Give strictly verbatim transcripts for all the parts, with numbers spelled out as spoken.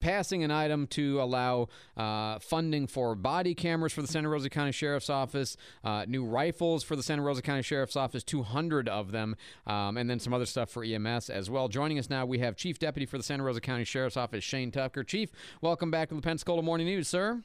passing an item to allow uh, funding for body cameras for the Santa Rosa County Sheriff's Office, uh, new rifles for the Santa Rosa County Sheriff's Office, two hundred of them, um, and then some other stuff for E M S as well. Joining us now, we have Chief Deputy for the Santa Rosa County Sheriff's Office, Shane Tucker. Chief, welcome back to the Pensacola Morning News, sir.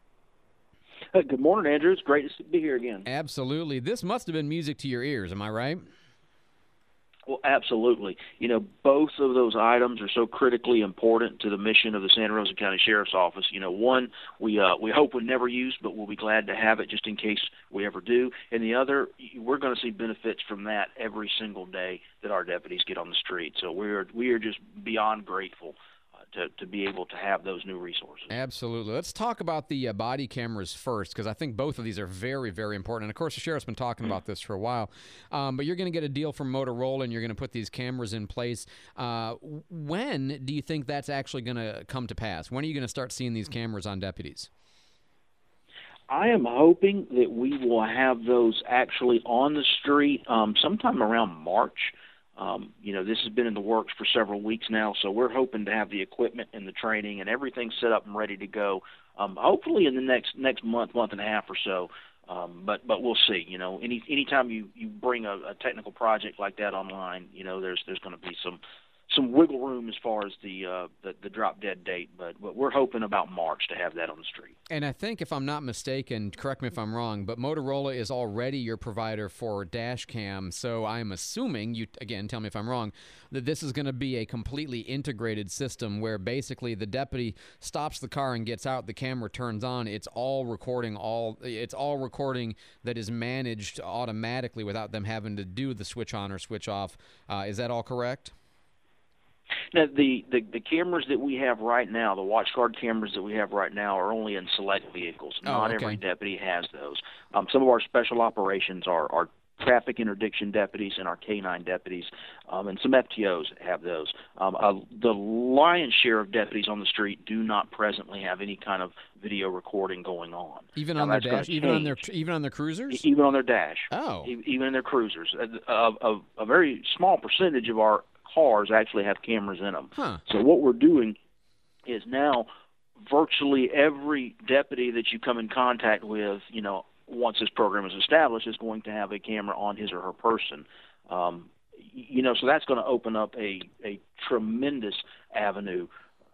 Uh, good morning, Andrew. It's great to be here again. Absolutely. This must have been music to your ears, am I right? Well, absolutely. You know, both of those items are so critically important to the mission of the Santa Rosa County Sheriff's Office. You know, one we uh, we hope we never use, but we'll be glad to have it just in case we ever do. And the other, we're going to see benefits from that every single day that our deputies get on the street. So we're we are just beyond grateful To, to be able to have those new resources. Absolutely. Let's talk about the uh, body cameras first, because I think both of these are very, very important. And, of course, the Sheriff's been talking about this for a while. Um, but you're going to get a deal from Motorola, and you're going to put these cameras in place. Uh, when do you think that's actually going to come to pass? When are you going to start seeing these cameras on deputies? I am hoping that we will have those actually on the street um, sometime around March. Um, you know, this has been in the works for several weeks now, so we're hoping to have the equipment and the training and everything set up and ready to go, um, hopefully in the next next month, month and a half or so. Um, but but we'll see. You know, any anytime you, you bring a, a technical project like that online, you know, there's there's going to be some some wiggle room as far as the uh, the, the drop dead date. But, but we're hoping about March to have that on the street. And I think, if I'm not mistaken, correct me if I'm wrong, but Motorola is already your provider for dash cam. So I'm assuming, you again, tell me if I'm wrong, that this is going to be a completely integrated system where basically the deputy stops the car and gets out, the camera turns on, it's all recording all it's all recording that is managed automatically without them having to do the switch on or switch off. Uh, is that all correct? Now, the, the, the cameras that we have right now, the watch guard cameras that we have right now, are only in select vehicles. Oh, Not okay. every deputy has those. Um, some of our special operations are, are traffic interdiction deputies and our K nine deputies, um, and some F T Os have those. Um, uh, the lion's share of deputies on the street do not presently have any kind of video recording going on. Even now, on their that's gonna dash, even on their change. even on their cruisers? Even on their dash. Oh. E- Even in their cruisers. A, a, a, a very small percentage of our cars actually have cameras in them. Huh. So what we're doing is now virtually every deputy that you come in contact with, you know, once this program is established, is going to have a camera on his or her person. Um, you know, so that's going to open up a, a tremendous avenue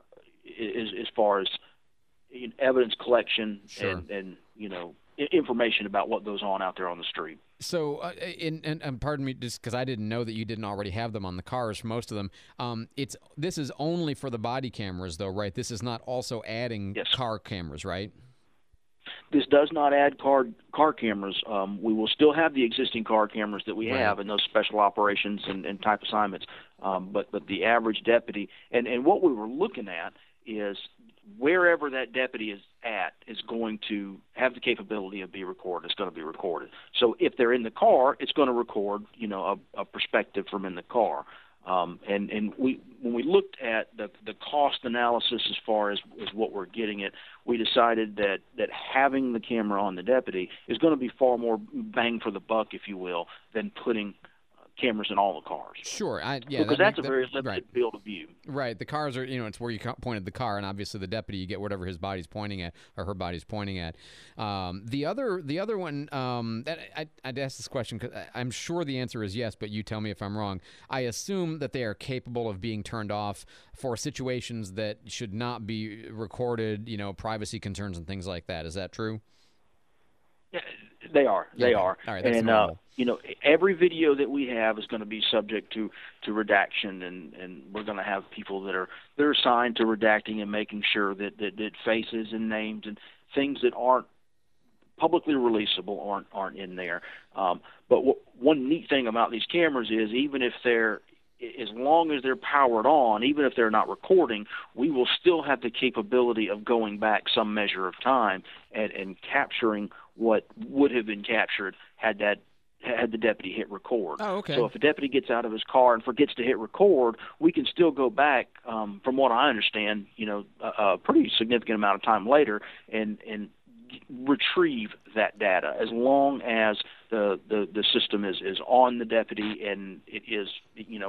as, as far as evidence collection Sure. and, and, you know, information about what goes on out there on the street. So, uh, in, and, and pardon me, just because I didn't know that you didn't already have them on the cars for most of them. Um, it's this is only for the body cameras, though, right? This is not also adding Yes. car cameras, right? This does not add car car cameras. Um, we will still have the existing car cameras that we Right. have in those special operations and, and type assignments. Um, but but the average deputy, and, and what we were looking at is wherever that deputy is at is going to have the capability of be recorded. It's going to be recorded. So if they're in the car, it's going to record, you know, a, a perspective from in the car. Um, and and we when we looked at the the cost analysis as far as, as what we're getting at, we decided that that having the camera on the deputy is going to be far more bang for the buck, if you will, than putting cameras in all the cars. Sure. I, yeah, because that that's make- a very that- limited right. field of view. Right. The cars are, you know, it's where you co- pointed the car, and obviously the deputy, you get whatever his body's pointing at or her body's pointing at. Um, the other, the other one, um, that I, I'd ask this question because I'm sure the answer is yes, but you tell me if I'm wrong. I assume that they are capable of being turned off for situations that should not be recorded, you know, privacy concerns and things like that. Is that true? Yeah, they are. They Okay. are. All right, that's and uh, normal. you know, every video that we have is going to be subject to, to redaction, and, and we're going to have people that are they're assigned to redacting and making sure that, that, that faces and names and things that aren't publicly releasable aren't aren't in there. Um, but w- one neat thing about these cameras is even if they're as long as they're powered on, even if they're not recording, we will still have the capability of going back some measure of time and, and capturing what would have been captured had that had the deputy hit record. Oh, okay. So if a deputy gets out of his car and forgets to hit record, we can still go back, um, from what I understand, you know, a, a pretty significant amount of time later and, and retrieve that data as long as the, the, the system is, is on the deputy and it is, you know,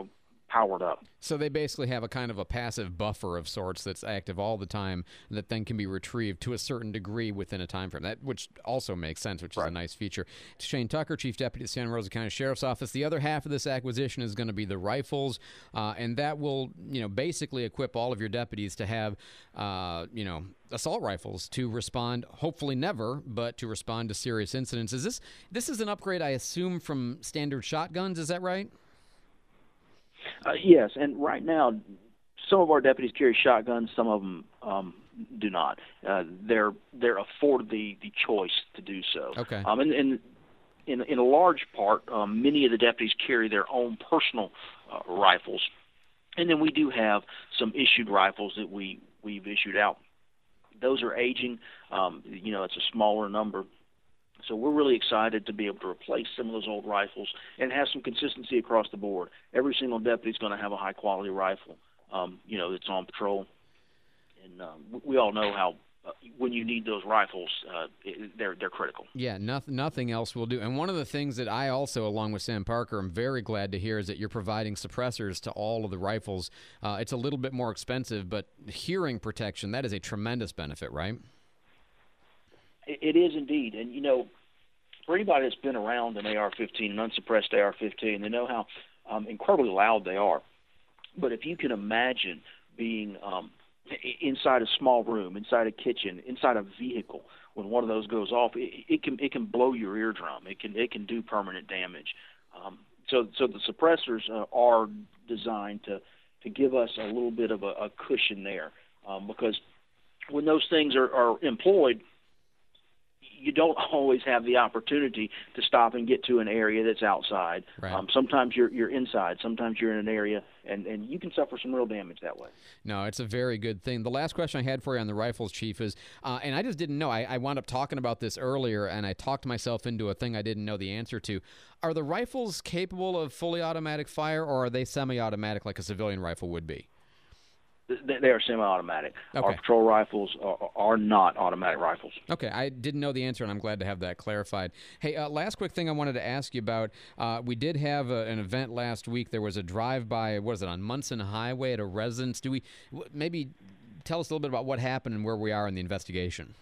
powered up. So they basically have a kind of a passive buffer of sorts that's active all the time that then can be retrieved to a certain degree within a time frame, that, which also makes sense, which is right. a nice feature. Shane Tucker, Chief Deputy at Santa Rosa County Sheriff's Office. The other half of this acquisition is going to be the rifles, uh, and that will, you know, basically equip all of your deputies to have, uh, you know, assault rifles to respond, hopefully never, but to respond to serious incidents. Is this this is an upgrade, I assume, from standard shotguns? Is that right? Uh, yes, and right now, some of our deputies carry shotguns. Some of them um, do not. Uh, they're they're afforded the, the choice to do so. Okay. Um, and, and in in a large part, um, many of the deputies carry their own personal uh, rifles, and then we do have some issued rifles that we we've issued out. Those are aging. Um, you know, it's a smaller number. So we're really excited to be able to replace some of those old rifles and have some consistency across the board. Every single deputy is going to have a high-quality rifle, um, you know, that's on patrol. And um, we all know how uh, when you need those rifles, uh, it, they're they're critical. Yeah, nothing, nothing else will do. And one of the things that I also, along with Sam Parker, am very glad to hear is that you're providing suppressors to all of the rifles. Uh, it's a little bit more expensive, but hearing protection, that is a tremendous benefit, right? It is indeed, and you know, for anybody that's been around an A R fifteen, an unsuppressed A R fifteen, they know how um, incredibly loud they are. But if you can imagine being um, inside a small room, inside a kitchen, inside a vehicle, when one of those goes off, it, it can it can blow your eardrum. It can it can do permanent damage. Um, so so the suppressors uh, are designed to to give us a little bit of a, a cushion there, um, because when those things are, are employed, you don't always have the opportunity to stop and get to an area that's outside. Right. Um, sometimes you're you're inside. Sometimes you're in an area, and, and you can suffer some real damage that way. No, it's a very good thing. The last question I had for you on the rifles, Chief, is, uh, and I just didn't know, I, I wound up talking about this earlier, and I talked myself into a thing I didn't know the answer to. Are the rifles capable of fully automatic fire, or are they semi-automatic like a civilian rifle would be? They are semi-automatic. Okay. Our patrol rifles are, are not automatic rifles. Okay, I didn't know the answer, and I'm glad to have that clarified. Hey, uh, last quick thing I wanted to ask you about. Uh, we did have a, an event last week. There was a drive-by, what is it, on Munson Highway at a residence. Do we maybe tell us a little bit about what happened and where we are in the investigation?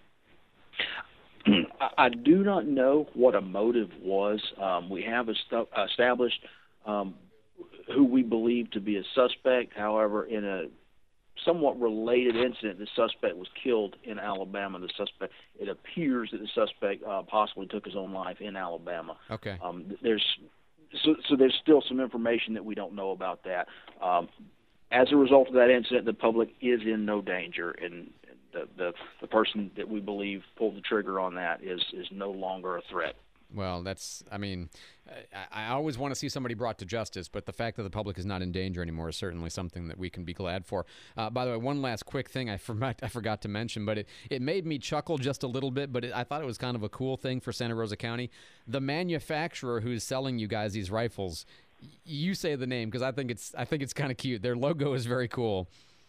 I do not know what a motive was. Um, we have est- established um, who we believe to be a suspect. However, in a somewhat related incident, the suspect was killed in Alabama. The suspect, it appears that the suspect uh, possibly took his own life in Alabama. Okay. Um, there's so, so there's still some information that we don't know about that. Um, as a result of that incident, the public is in no danger, and the the, the person that we believe pulled the trigger on that is is no longer a threat. Well, that's, I mean, I, I always want to see somebody brought to justice, but the fact that the public is not in danger anymore is certainly something that we can be glad for. Uh, by the way, one last quick thing I forgot, I forgot to mention, but it, it made me chuckle just a little bit, but it, I thought it was kind of a cool thing for Santa Rosa County. The manufacturer who's selling you guys these rifles, you say the name because I think it's, I think it's kind of cute. Their logo is very cool.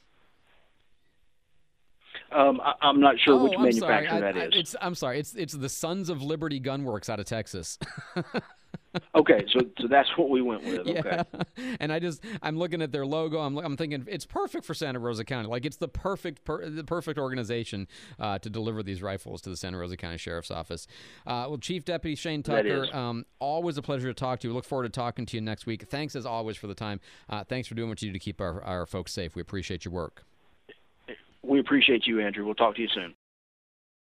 Um, I, I'm not sure oh, which I'm manufacturer sorry. I, that I, is. It's, I'm sorry. It's it's the Sons of Liberty Gunworks out of Texas. Okay, so so that's what we went with. Okay. Yeah, and I just I'm looking at their logo. I'm I'm thinking it's perfect for Santa Rosa County. Like it's the perfect per, the perfect organization uh, to deliver these rifles to the Santa Rosa County Sheriff's Office. Uh, well, Chief Deputy Shane Tucker, um, always a pleasure to talk to you. We look forward to talking to you next week. Thanks as always for the time. Uh, thanks for doing what you do to keep our, our folks safe. We appreciate your work. We appreciate you, Andrew. We'll talk to you soon.